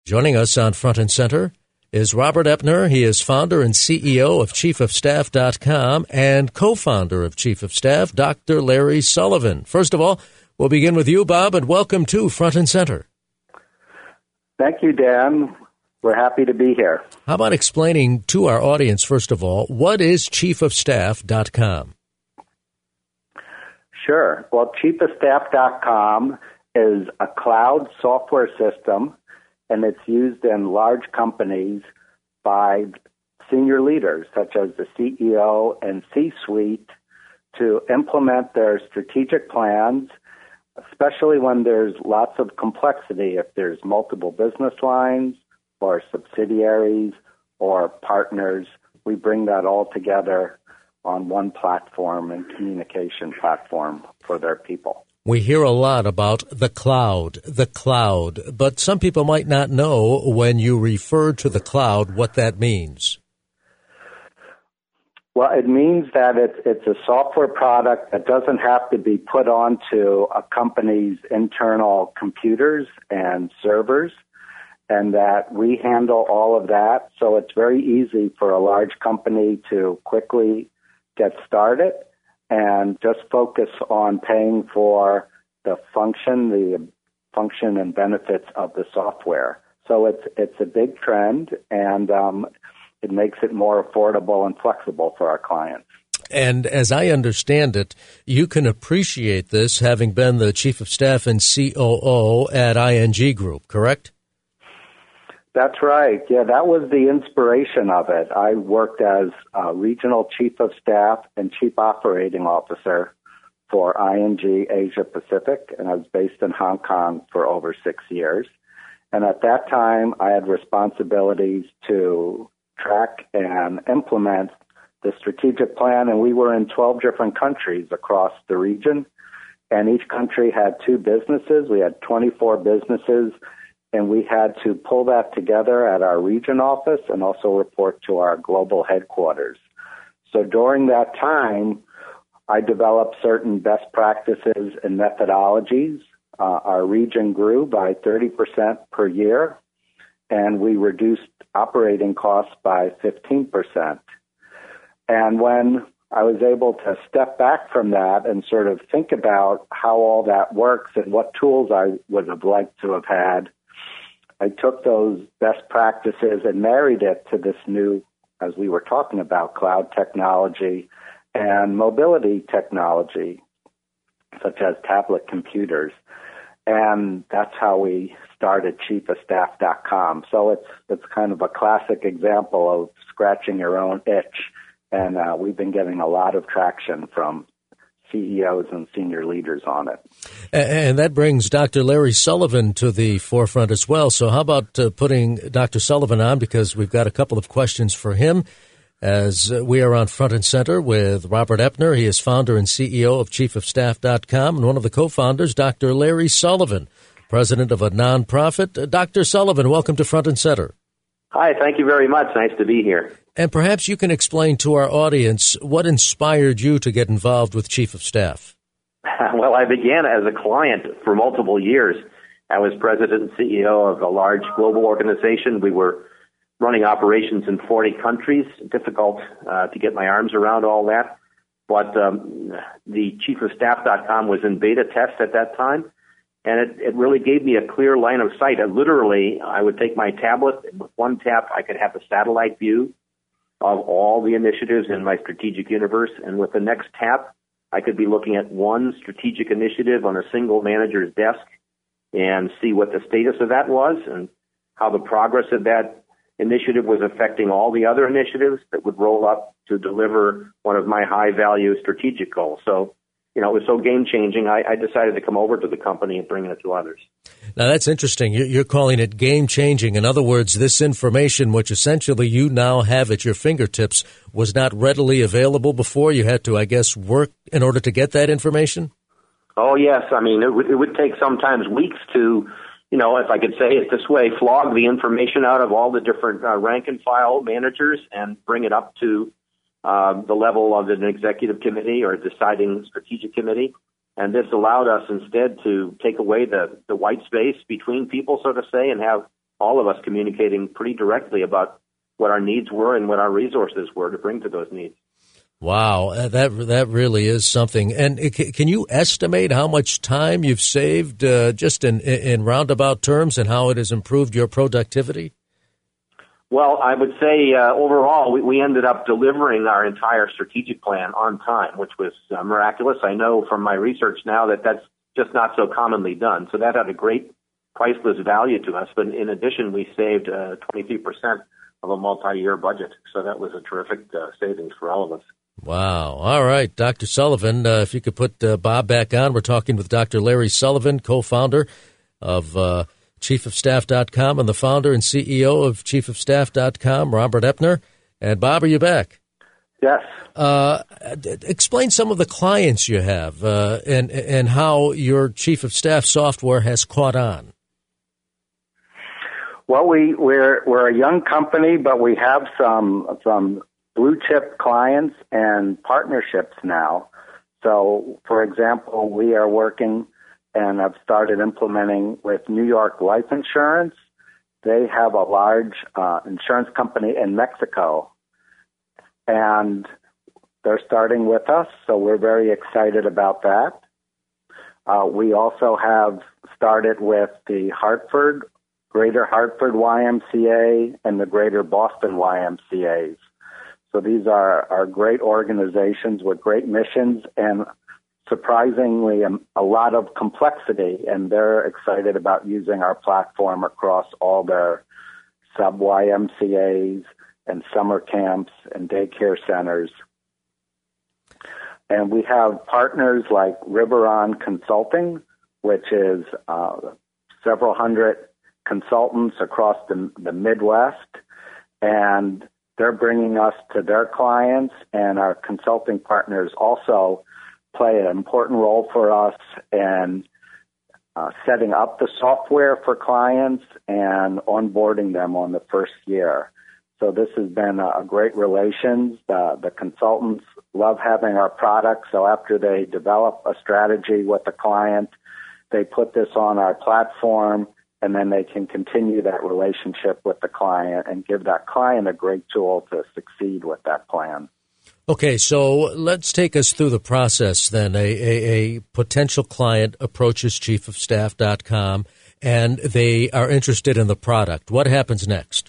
Joining us on Front and Center is Robert Epner. He is founder and CEO of ChiefOfStaff.com and co-founder of Chief of Staff, Dr. Larry Sullivan. First of all, we'll begin with you, Bob, and welcome to Front and Center. Thank you, Dan. We're happy to be here. How about explaining to our audience, first of all, what is ChiefOfStaff.com? Sure. Well, ChiefOfStaff.com is a cloud software system, and it's used in large companies by senior leaders, such as the CEO and C-suite, to implement their strategic plans, especially when there's lots of complexity. If there's multiple business lines or subsidiaries or partners, we bring that all together on one platform and communication platform for their people. We hear a lot about the cloud, but some people might not know when you refer to the cloud what that means. Well, it means that it's a software product that doesn't have to be put onto a company's internal computers and servers, and that we handle all of that. So it's very easy for a large company to quickly get started and just focus on paying for the function and benefits of the software. So it's a big trend, and it makes it more affordable and flexible for our clients. And as I understand it, you can appreciate this having been the Chief of Staff and COO at ING Group, correct? That's right. Yeah, that was the inspiration of it. I worked as Regional Chief of Staff and Chief Operating Officer for ING Asia Pacific, and I was based in Hong Kong for over 6 years. And at that time, I had responsibilities to track and implement the strategic plan, and we were in 12 different countries across the region, and each country had 2 businesses. We had 24 businesses, and we had to pull that together at our region office and also report to our global headquarters. So during that time, I developed certain best practices and methodologies. Our region grew by 30% per year, and we reduced operating costs by 15%. And when I was able to step back from that and sort of think about how all that works and what tools I would have liked to have had, I took those best practices and married it to this new, as we were talking about, cloud technology and mobility technology, such as tablet computers. And that's how we started ChiefOfStaff.com. So it's kind of a classic example of scratching your own itch. And we've been getting a lot of traction from CEOs and senior leaders on it. And that brings Dr. Larry Sullivan to the forefront as well. So how about putting Dr. Sullivan on, because we've got a couple of questions for him as we are on Front and Center with Robert Epner. He is founder and CEO of ChiefOfStaff.com, and one of the co-founders, Dr. Larry Sullivan, president of a nonprofit. Dr. Sullivan, welcome to Front and Center. Hi, thank you very much. Nice to be here. And perhaps you can explain to our audience what inspired you to get involved with Chief of Staff. Well, I began as a client for multiple years. I was president and CEO of a large global organization. We were running operations in 40 countries. Difficult to get my arms around all that. But the ChiefOfStaff.com was in beta test at that time, and it really gave me a clear line of sight. Literally, I would take my tablet, and with one tap, I could have a satellite view of all the initiatives in my strategic universe, and with the next tap, I could be looking at one strategic initiative on a single manager's desk and see what the status of that was and how the progress of that initiative was affecting all the other initiatives that would roll up to deliver one of my high-value strategic goals. So, it was so game-changing, I decided to come over to the company and bring it to others. Now, that's interesting. You're calling it game-changing. In other words, this information, which essentially you now have at your fingertips, was not readily available before. You had to, I guess, work in order to get that information? Oh, yes. I mean, it would take sometimes weeks to, if I could say it this way, flog the information out of all the different rank-and-file managers and bring it up to the level of an executive committee or a deciding strategic committee. And this allowed us instead to take away the white space between people, so to say, and have all of us communicating pretty directly about what our needs were and what our resources were to bring to those needs. Wow, that really is something. And can you estimate how much time you've saved just in roundabout terms and how it has improved your productivity? Well, I would say overall, we ended up delivering our entire strategic plan on time, which was miraculous. I know from my research now that that's just not so commonly done. So that had a great priceless value to us. But in addition, we saved 23% of a multi-year budget. So that was a terrific savings for all of us. Wow. All right, Dr. Sullivan, if you could put Bob back on. We're talking with Dr. Larry Sullivan, co-founder of ChiefOfStaff.com and the founder and CEO of ChiefOfStaff.com, Robert Epner. And Bob, are you back? Yes. Explain some of the clients you have and how your Chief of Staff software has caught on. Well, we're a young company, but we have some blue chip clients and partnerships now. So, for example, we are working and have started implementing with New York Life Insurance. They have a large insurance company in Mexico, and they're starting with us, so we're very excited about that. We also have started with the Greater Hartford YMCA and the Greater Boston YMCAs. So these are great organizations with great missions and surprisingly a lot of complexity, and they're excited about using our platform across all their sub-YMCAs and summer camps and daycare centers. And we have partners like Riveron Consulting, which is several hundred consultants across the Midwest, and they're bringing us to their clients, and our consulting partners also play an important role for us in setting up the software for clients and onboarding them on the first year. So this has been a great relation. The consultants love having our product, so after they develop a strategy with the client, they put this on our platform, and then they can continue that relationship with the client and give that client a great tool to succeed with that plan. Okay, so let's take us through the process then. A potential client approaches ChiefOfStaff.com and they are interested in the product. What happens next?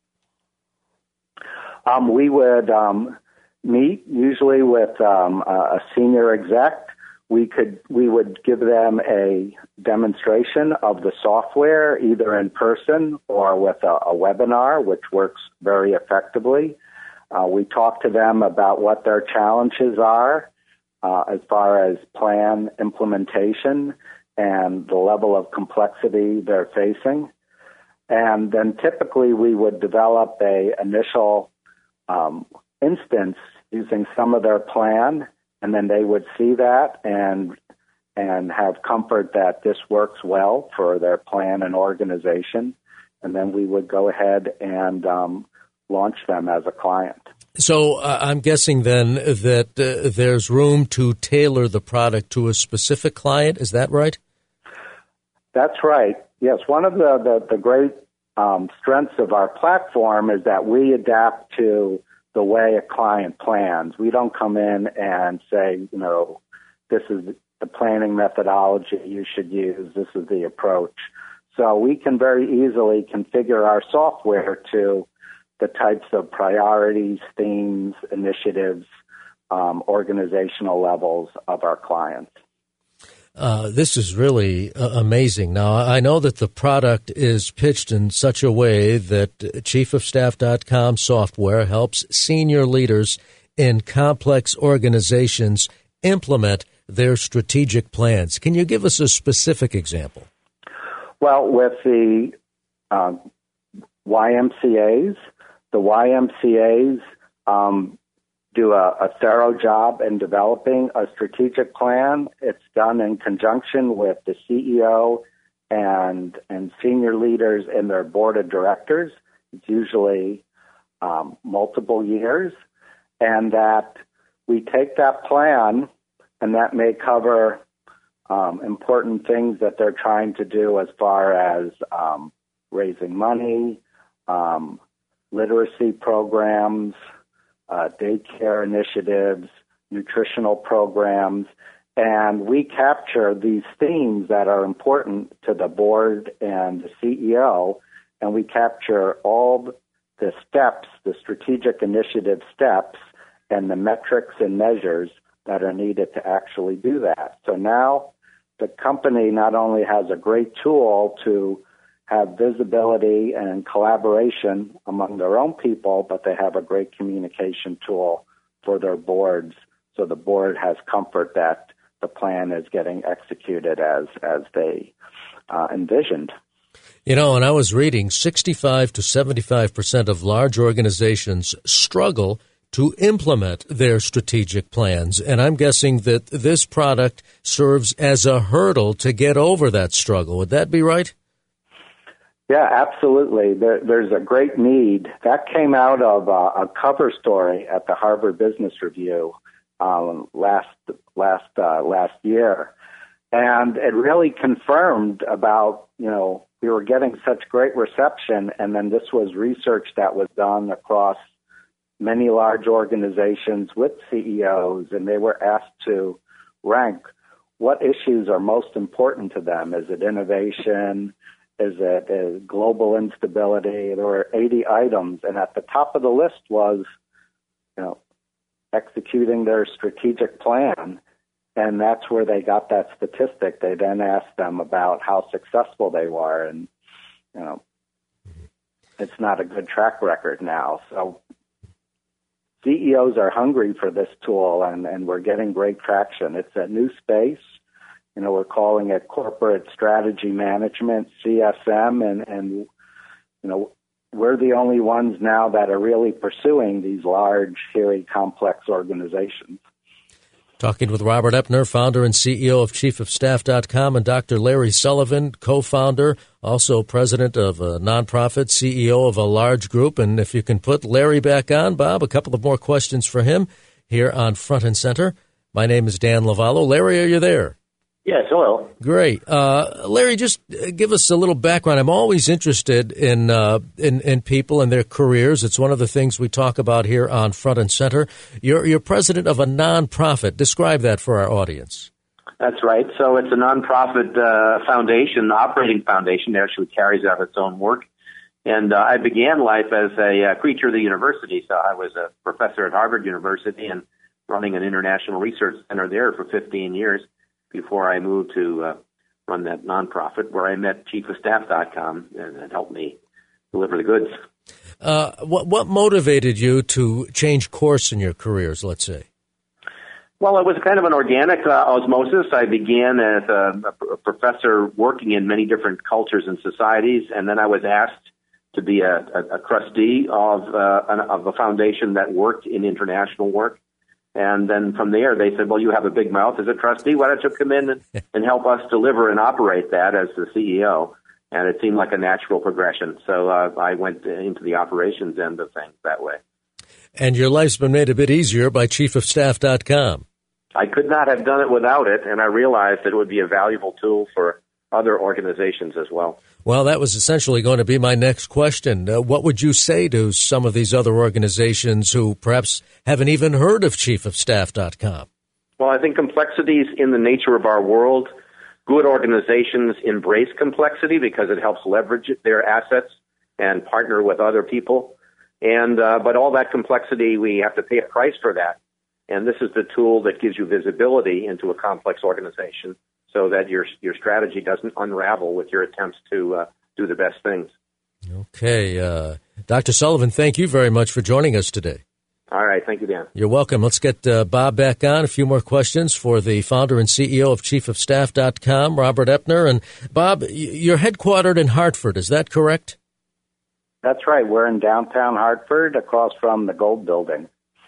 We would meet usually with a senior exec. We would give them a demonstration of the software, either in person or with a webinar, which works very effectively. We talk to them about what their challenges are as far as plan implementation and the level of complexity they're facing. And then typically we would develop a initial instance using some of their plan, and then they would see that and have comfort that this works well for their plan and organization. And then we would go ahead and launch them as a client. So I'm guessing then that there's room to tailor the product to a specific client. Is that right? That's right. Yes, one of the great strengths of our platform is that we adapt to the way a client plans. We don't come in and say, this is the planning methodology you should use, this is the approach. So we can very easily configure our software to the types of priorities, themes, initiatives, organizational levels of our clients. This is really amazing. Now, I know that the product is pitched in such a way that ChiefOfStaff.com software helps senior leaders in complex organizations implement their strategic plans. Can you give us a specific example? Well, with the YMCAs, do a thorough job in developing a strategic plan. It's done in conjunction with the CEO and senior leaders in their board of directors. It's usually multiple years, and that we take that plan, and that may cover important things that they're trying to do as far as raising money, literacy programs, daycare initiatives, nutritional programs, and we capture these themes that are important to the board and the CEO, and we capture all the steps, the strategic initiative steps, and the metrics and measures that are needed to actually do that. So now the company not only has a great tool to have visibility and collaboration among their own people, but they have a great communication tool for their boards, so the board has comfort that the plan is getting executed as they envisioned. You know, and I was reading 65 to 75% of large organizations struggle to implement their strategic plans. And I'm guessing that this product serves as a hurdle to get over that struggle. Would that be right? Yeah, absolutely. There's a great need. That came out of a cover story at the Harvard Business Review last year. And it really confirmed about, we were getting such great reception, and then this was research that was done across many large organizations with CEOs, and they were asked to rank what issues are most important to them. Is it innovation? Is it global instability? There were 80 items, and at the top of the list was, executing their strategic plan, and that's where they got that statistic. They then asked them about how successful they were, and, it's not a good track record now. So CEOs are hungry for this tool, and we're getting great traction. It's a new space. We're calling it corporate strategy management, CSM, and we're the only ones now that are really pursuing these large, hairy, complex organizations. Talking with Robert Epner, founder and CEO of ChiefOfStaff.com, and Dr. Larry Sullivan, co-founder, also president of a nonprofit, CEO of a large group. And if you can put Larry back on, Bob, a couple of more questions for him here on Front and Center. My name is Dan Lovallo. Larry, are you there? Yes, hello. Great. Larry, just give us a little background. I'm always interested in people and their careers. It's one of the things we talk about here on Front and Center. You're president of a nonprofit. Describe that for our audience. That's right. So it's a nonprofit foundation, operating foundation. It actually carries out its own work. And I began life as a creature of the university. So I was a professor at Harvard University and running an international research center there for 15 years. Before I moved to run that nonprofit, where I met ChiefOfStaff.com, and it helped me deliver the goods. What motivated you to change course in your careers, let's say? Well, it was kind of an organic osmosis. I began as a professor working in many different cultures and societies, and then I was asked to be a trustee of a foundation that worked in international work. And then from there, they said, well, you have a big mouth as a trustee. Why don't you come in and help us deliver and operate that as the CEO? And it seemed like a natural progression. So I went into the operations end of things that way. And your life's been made a bit easier by ChiefOfStaff.com. I could not have done it without it, and I realized that it would be a valuable tool for other organizations as well. Well, that was essentially going to be my next question. What would you say to some of these other organizations who perhaps haven't even heard of ChiefOfStaff.com? Well, I think complexity is in the nature of our world. Good organizations embrace complexity because it helps leverage their assets and partner with other people. And but all that complexity, we have to pay a price for that. And this is the tool that gives you visibility into a complex organization, so that your strategy doesn't unravel with your attempts to do the best things. Okay. Dr. Sullivan, thank you very much for joining us today. All right. Thank you, Dan. You're welcome. Let's get Bob back on. A few more questions for the founder and CEO of ChiefOfStaff.com, Robert Epner. And Bob, you're headquartered in Hartford. Is that correct? That's right. We're in downtown Hartford, across from the Gold Building.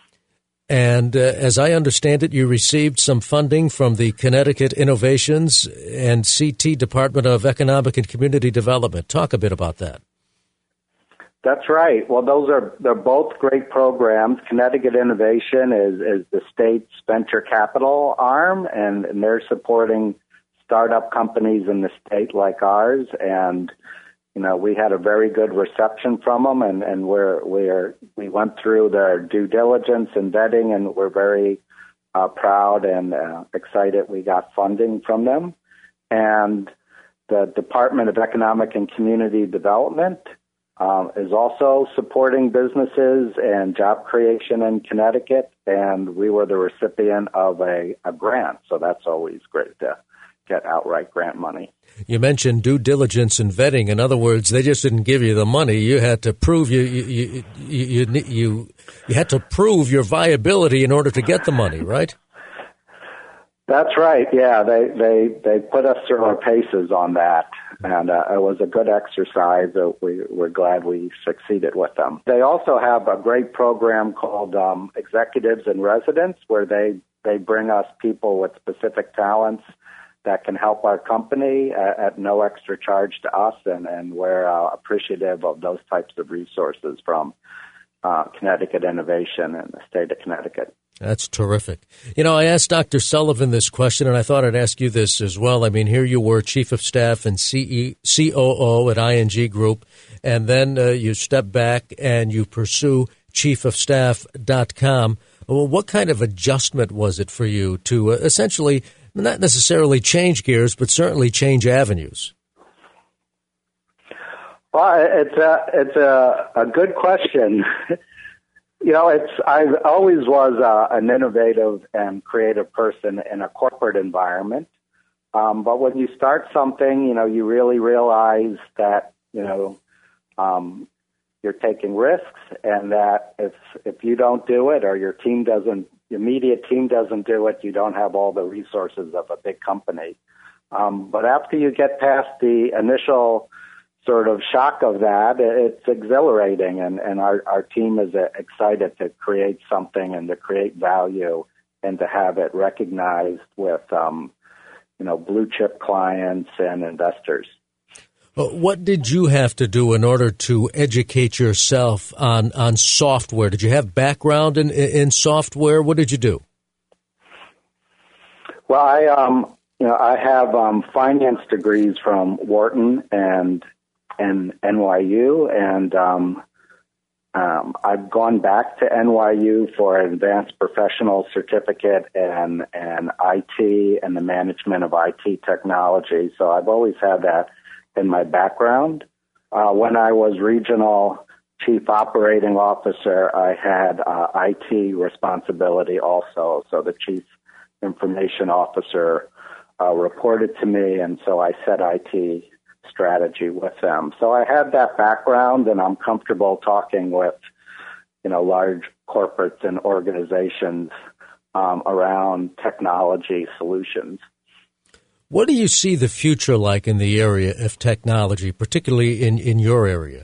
And as I understand it, you received some funding from the Connecticut Innovations and CT Department of Economic and Community Development. Talk a bit about that. That's right. Well, they're both great programs. Connecticut Innovation is the state's venture capital arm, and they're supporting startup companies in the state like ours. And, we had a very good reception from them, and we went through their due diligence and vetting, and we're very proud and excited we got funding from them. And the Department of Economic and Community Development is also supporting businesses and job creation in Connecticut, and we were the recipient of a grant, so that's always great to get outright grant money. You mentioned due diligence and vetting. In other words, they just didn't give you the money. You had to prove you had to prove your viability in order to get the money, right? That's right. Yeah, they put us through our paces on that, and it was a good exercise. We're glad we succeeded with them. They also have a great program called Executives in Residence, where they bring us people with specific talents that can help our company at no extra charge to us, and we're appreciative of those types of resources from Connecticut Innovation and the state of Connecticut. That's terrific. I asked Dr. Sullivan this question, and I thought I'd ask you this as well. I mean, here you were Chief of Staff and COO at ING Group, and then you step back and you pursue chiefofstaff.com. Well, what kind of adjustment was it for you to essentially not necessarily change gears, but certainly change avenues? Well, it's a good question. I always was an innovative and creative person in a corporate environment. But when you start something, you really realize that, you're taking risks, and that if you don't do it, or your immediate team doesn't do it, you don't have all the resources of a big company. But after you get past the initial sort of shock of that, it's exhilarating, and our team is excited to create something and to create value and to have it recognized with, blue chip clients and investors. What did you have to do in order to educate yourself on software? Did you have background in software? What did you do? Well, I have finance degrees from Wharton and NYU, and I've gone back to NYU for an advanced professional certificate in IT and the management of IT technology. So I've always had that in my background. When I was regional chief operating officer, I had IT responsibility also. So the chief information officer reported to me, and so I set IT strategy with them. So I had that background, and I'm comfortable talking with, large corporates and organizations around technology solutions. What do you see the future like in the area of technology, particularly in your area?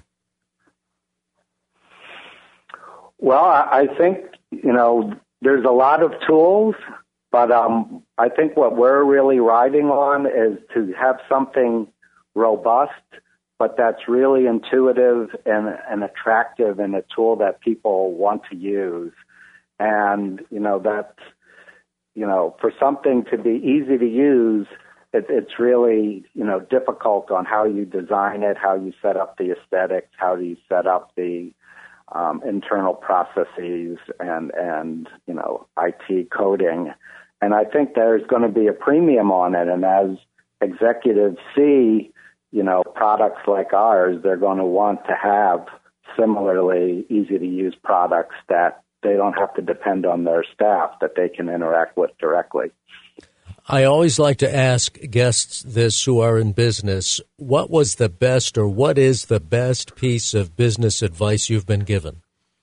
Well, I think, there's a lot of tools, but I think what we're really riding on is to have something robust, but that's really intuitive and attractive, and a tool that people want to use. And, that's, for something to be easy to use, it's really, difficult on how you design it, how you set up the aesthetics, how do you set up the internal processes and IT coding. And I think there's going to be a premium on it. And as executives see, products like ours, they're going to want to have similarly easy-to-use products that they don't have to depend on their staff, that they can interact with directly. I always like to ask guests this who are in business, what was the best or what is the best piece of business advice you've been given?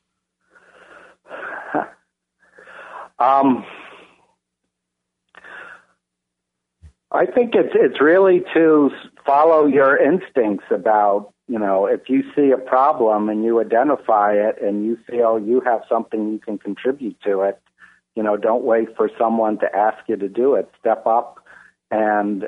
I think it's really to follow your instincts about, if you see a problem and you identify it and you feel you have something you can contribute to it, don't wait for someone to ask you to do it. Step up and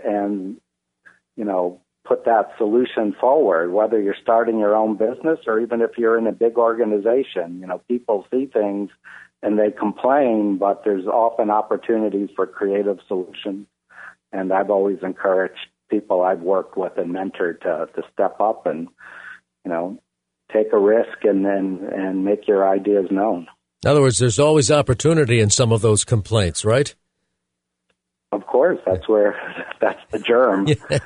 put that solution forward, whether you're starting your own business or even if you're in a big organization. People see things and they complain, but there's often opportunities for creative solutions. And I've always encouraged people I've worked with and mentored to step up and, take a risk and make your ideas known. In other words, there's always opportunity in some of those complaints, right? Of course, that's the germ.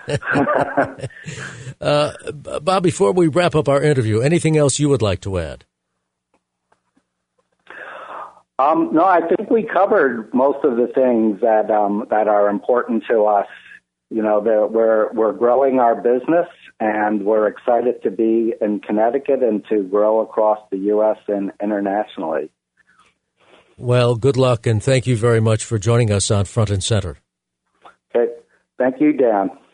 Bob, before we wrap up our interview, anything else you would like to add? No, I think we covered most of the things that are important to us. We're growing our business, and we're excited to be in Connecticut and to grow across the U.S. and internationally. Well, good luck, and thank you very much for joining us on Front and Center. Okay. Thank you, Dan.